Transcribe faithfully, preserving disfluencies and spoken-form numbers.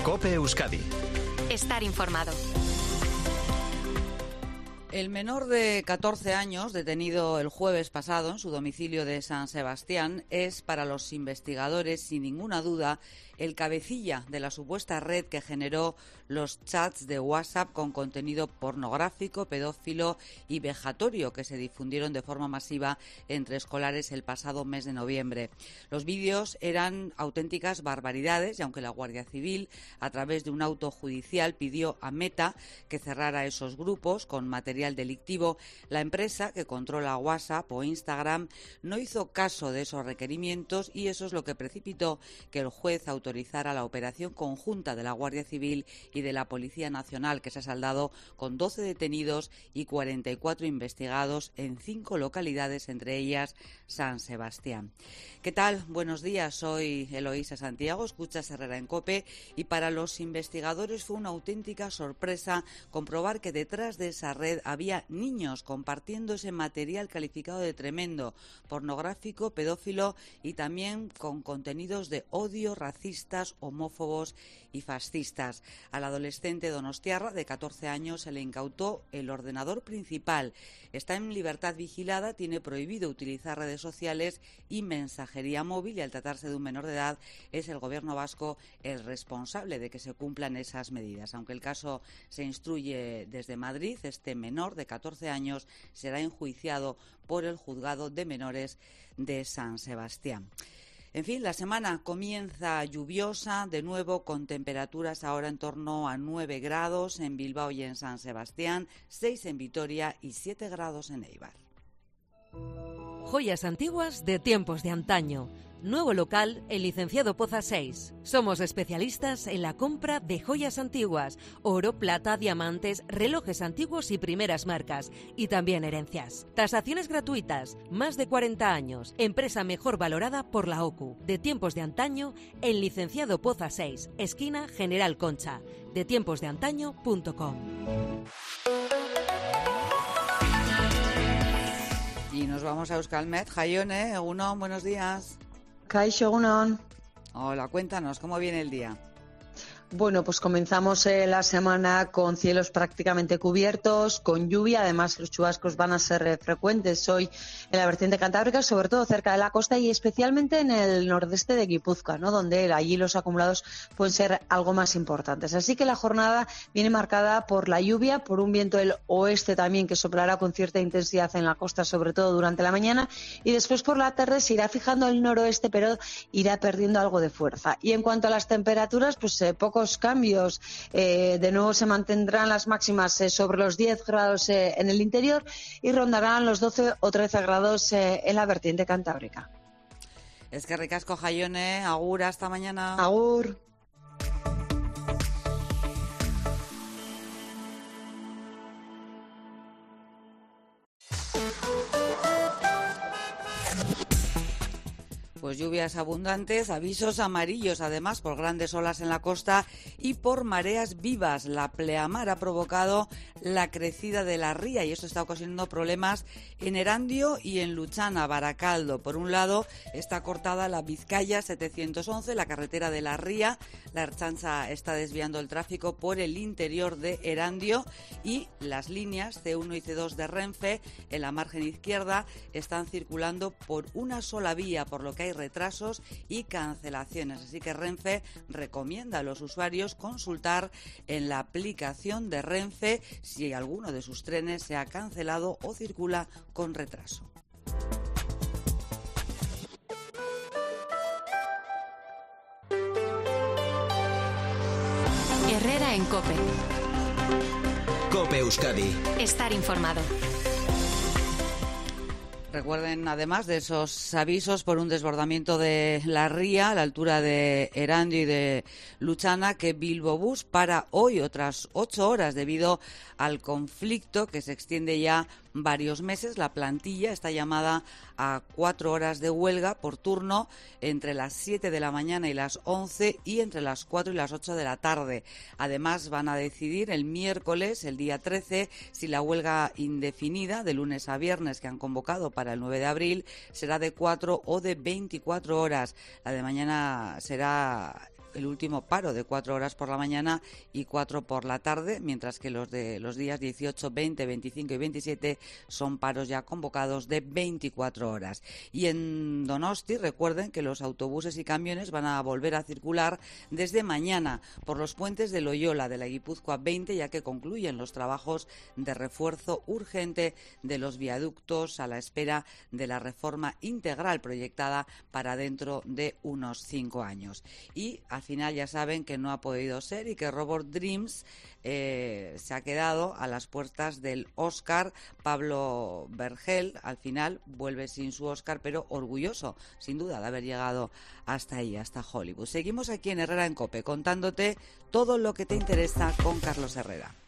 COPE Euskadi. Estar informado. El menor de catorce años, detenido el jueves pasado en su domicilio de San Sebastián, es para los investigadores, sin ninguna duda, el cabecilla de la supuesta red que generó los chats de WhatsApp con contenido pornográfico, pedófilo y vejatorio que se difundieron de forma masiva entre escolares el pasado mes de noviembre. Los vídeos eran auténticas barbaridades y aunque la Guardia Civil, a través de un auto judicial, pidió a Meta que cerrara esos grupos con material delictivo, la empresa que controla WhatsApp o Instagram no hizo caso de esos requerimientos y eso es lo que precipitó que el juez autorizara la operación conjunta de la Guardia Civil y de la Policía Nacional, que se ha saldado con doce detenidos y cuarenta y cuatro investigados en cinco localidades, entre ellas San Sebastián. ¿Qué tal? Buenos días, soy Eloísa Santiago, escuchas Herrera en COPE, y para los investigadores fue una auténtica sorpresa comprobar que detrás de esa red había niños compartiendo ese material calificado de tremendo, pornográfico, pedófilo y también con contenidos de odio, racistas, homófobos y fascistas. Al adolescente donostiarra de catorce años se le incautó el ordenador principal. Está en libertad vigilada, tiene prohibido utilizar redes sociales y mensajería móvil y al tratarse de un menor de edad es el Gobierno vasco el responsable de que se cumplan esas medidas. Aunque el caso se instruye desde Madrid, este menor de catorce años será enjuiciado por el Juzgado de Menores de San Sebastián. En fin, la semana comienza lluviosa, de nuevo con temperaturas ahora en torno a nueve grados en Bilbao y en San Sebastián, seis en Vitoria y siete grados en Eibar. Joyas antiguas de tiempos de antaño. Nuevo local en Licenciado Poza seis. Somos especialistas en la compra de joyas antiguas, oro, plata, diamantes, relojes antiguos y primeras marcas, y también herencias. Tasaciones gratuitas, más de cuarenta años, empresa mejor valorada por la O C U. De tiempos de antaño en Licenciado Poza seis, esquina General Concha. de tiempos de antaño punto com. Y nos vamos a Euskalmet. Jaione, Egunon, buenos días. Kaixo, Egunon. Hola, cuéntanos, ¿cómo viene el día? Bueno, pues comenzamos eh, la semana con cielos prácticamente cubiertos, con lluvia. Además, los chubascos van a ser eh, frecuentes hoy en la vertiente cantábrica, sobre todo cerca de la costa y especialmente en el nordeste de Guipúzcoa, ¿no? Donde allí los acumulados pueden ser algo más importantes. Así que la jornada viene marcada por la lluvia, por un viento del oeste también que soplará con cierta intensidad en la costa, sobre todo durante la mañana, y después por la tarde se irá fijando el noroeste, pero irá perdiendo algo de fuerza. Y en cuanto a las temperaturas, pues eh, pocos cambios. Eh, de nuevo se mantendrán las máximas eh, sobre los diez grados eh, en el interior y rondarán los doce o trece grados eh, en la vertiente cantábrica. Es que ricasco, Jaione. Agur, hasta mañana. Agur. Pues lluvias abundantes, avisos amarillos además por grandes olas en la costa y por mareas vivas. La pleamar ha provocado la crecida de la ría y esto está ocasionando problemas en Erandio y en Luchana, Baracaldo. Por un lado está cortada la Vizcaya setecientos once, la carretera de la ría. La Ertzaintza está desviando el tráfico por el interior de Erandio y las líneas ce uno y ce dos de Renfe en la margen izquierda están circulando por una sola vía, por lo que hay retrasos y cancelaciones. Así que Renfe recomienda a los usuarios consultar en la aplicación de Renfe si alguno de sus trenes se ha cancelado o circula con retraso. Herrera en COPE. COPE Euskadi. Estar informado. Recuerden, además de esos avisos por un desbordamiento de la ría a la altura de Erandio y de Luchana, que Bilbobús para hoy otras ocho horas debido al conflicto que se extiende ya varios meses. La plantilla está llamada a cuatro horas de huelga por turno entre las siete de la mañana y las once y entre las cuatro y las ocho de la tarde. Además, van a decidir el miércoles, el día trece, si la huelga indefinida de lunes a viernes que han convocado para el nueve de abril será de cuatro o de veinticuatro horas. La de mañana será el último paro de cuatro horas por la mañana y cuatro por la tarde, mientras que los de los días dieciocho, veinte, veinticinco y veintisiete son paros ya convocados de veinticuatro horas. Y en Donosti, recuerden que los autobuses y camiones van a volver a circular desde mañana por los puentes de Loyola de la Guipúzcoa veinte, ya que concluyen los trabajos de refuerzo urgente de los viaductos a la espera de la reforma integral proyectada para dentro de unos cinco años. Y al final ya saben que no ha podido ser y que Robot Dreams eh, se ha quedado a las puertas del Oscar. Pablo Vergel al final vuelve sin su Oscar, pero orgulloso sin duda de haber llegado hasta ahí, hasta Hollywood. Seguimos aquí en Herrera en COPE contándote todo lo que te interesa con Carlos Herrera.